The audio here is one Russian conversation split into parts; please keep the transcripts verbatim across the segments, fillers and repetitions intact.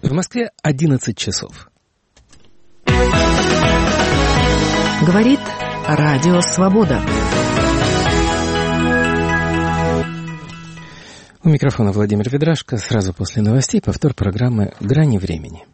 В Москве одиннадцать часов. Говорит Радио Свобода. У микрофона Владимир Ведрашко. Сразу после новостей повтор программы «Грани времени».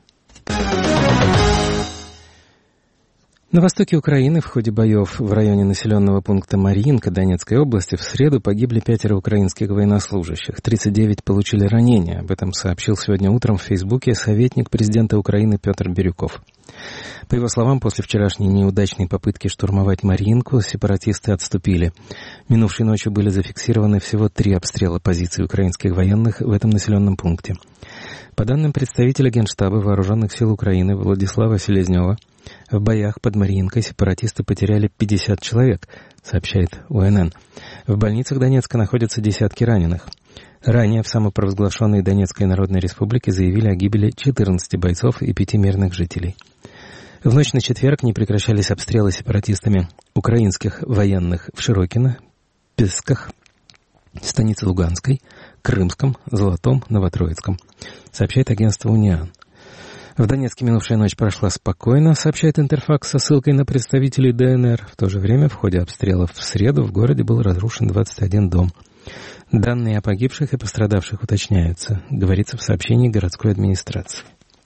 На востоке Украины в ходе боев в районе населенного пункта Марьинка Донецкой области в среду погибли пятеро украинских военнослужащих. тридцать девять получили ранения. Об этом сообщил сегодня утром в Фейсбуке советник президента Украины Петр Бирюков. По его словам, после вчерашней неудачной попытки штурмовать Марьинку, сепаратисты отступили. Минувшей ночью были зафиксированы всего три обстрела позиций украинских военных в этом населенном пункте. По данным представителя Генштаба Вооруженных сил Украины Владислава Селезнева, в боях под Марьинкой сепаратисты потеряли пятьдесят человек, сообщает У Эн Эн. В больницах Донецка находятся десятки раненых. Ранее в самопровозглашенной Донецкой Народной Республике заявили о гибели четырнадцати бойцов и пяти мирных жителей. В ночь на четверг не прекращались обстрелы сепаратистами украинских военных в Широкино, Песках, станице Луганской, Крымском, Золотом, Новотроицком, сообщает агентство Униан. В Донецке минувшая ночь прошла спокойно, сообщает Интерфакс со ссылкой на представителей Дэ Эн Эр. В то же время в ходе обстрелов в среду в городе был разрушен двадцать один дом. Данные о погибших и пострадавших уточняются, говорится в сообщении городской администрации.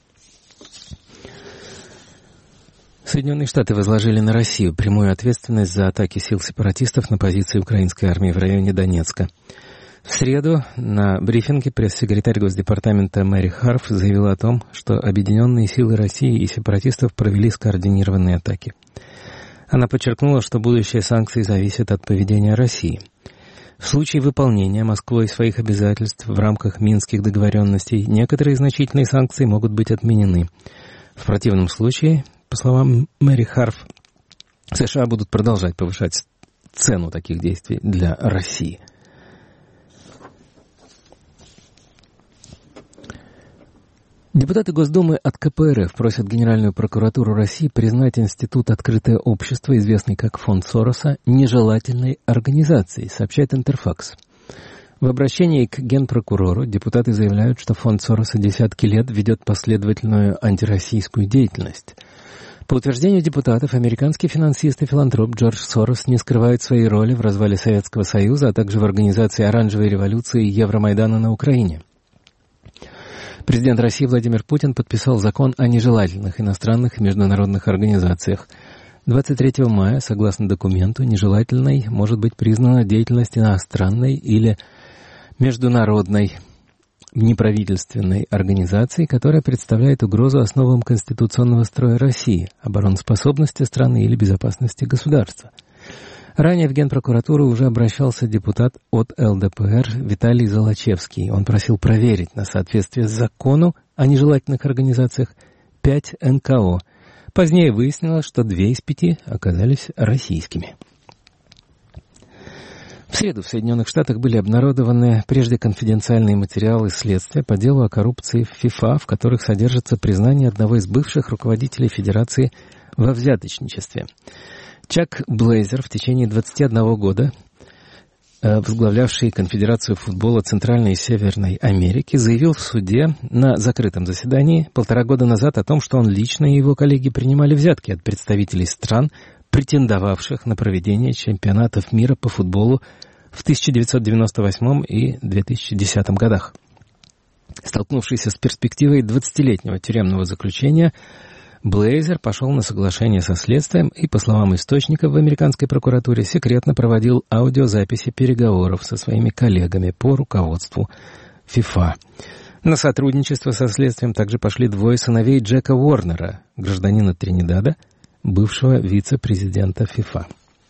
Соединенные Штаты возложили на Россию прямую ответственность за атаки сил сепаратистов на позиции украинской армии в районе Донецка. В среду на брифинге пресс-секретарь Госдепартамента Мэри Харф заявила о том, что объединенные силы России и сепаратистов провели скоординированные атаки. Она подчеркнула, что будущее санкций зависит от поведения России. В случае выполнения Москвой своих обязательств в рамках Минских договоренностей некоторые значительные санкции могут быть отменены. В противном случае, по словам Мэри Харф, США будут продолжать повышать цену таких действий для России. Депутаты Госдумы от Ка Пэ Эр Эф просят Генеральную прокуратуру России признать Институт «Открытое общество», известный как Фонд Сороса, нежелательной организацией, сообщает Интерфакс. В обращении к Генпрокурору депутаты заявляют, что Фонд Сороса десятки лет ведет последовательную антироссийскую деятельность. По утверждению депутатов, американский финансист и филантроп Джордж Сорос не скрывает своей роли в развале Советского Союза, а также в организации Оранжевой революции и Евромайдана на Украине. Президент России Владимир Путин подписал закон о нежелательных иностранных и международных организациях. двадцать третьего мая, согласно документу, нежелательной может быть признана деятельность иностранной или международной неправительственной организации, которая представляет угрозу основам конституционного строя России, обороноспособности страны или безопасности государства. Ранее в Генпрокуратуру уже обращался депутат от Эл Дэ Пэ Эр Виталий Золочевский. Он просил проверить на соответствие закону о нежелательных организациях пять Эн Ка О. Позднее выяснилось, что две из пяти оказались российскими. В среду в Соединенных Штатах были обнародованы прежде конфиденциальные материалы следствия по делу о коррупции в ФИФА, в которых содержится признание одного из бывших руководителей Федерации во взяточничестве. Чак Блейзер, в течение двадцати одного года возглавлявший Конфедерацию футбола Центральной и Северной Америки, заявил в суде на закрытом заседании полтора года назад о том, что он лично и его коллеги принимали взятки от представителей стран, претендовавших на проведение чемпионатов мира по футболу в тысяча девятьсот девяносто восьмом и две тысячи десятом годах. Столкнувшийся с перспективой двадцатилетнего тюремного заключения, Блейзер пошел на соглашение со следствием и, по словам источников в американской прокуратуре, секретно проводил аудиозаписи переговоров со своими коллегами по руководству ФИФА. На сотрудничество со следствием также пошли двое сыновей Джека Уорнера, гражданина Тринидада, бывшего вице-президента ФИФА.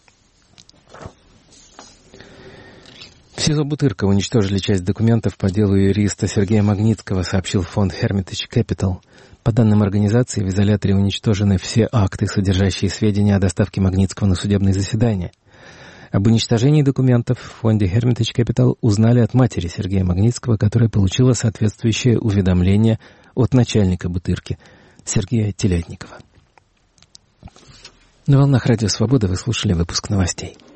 В СИЗО Бутырка уничтожили часть документов по делу юриста Сергея Магнитского, сообщил фонд Hermitage Capital. По данным организации, в изоляторе уничтожены все акты, содержащие сведения о доставке Магнитского на судебные заседания. Об уничтожении документов в фонде Hermitage Capital узнали от матери Сергея Магнитского, которая получила соответствующее уведомление от начальника Бутырки Сергея Телятникова. На волнах Радио Свобода вы слушали выпуск новостей.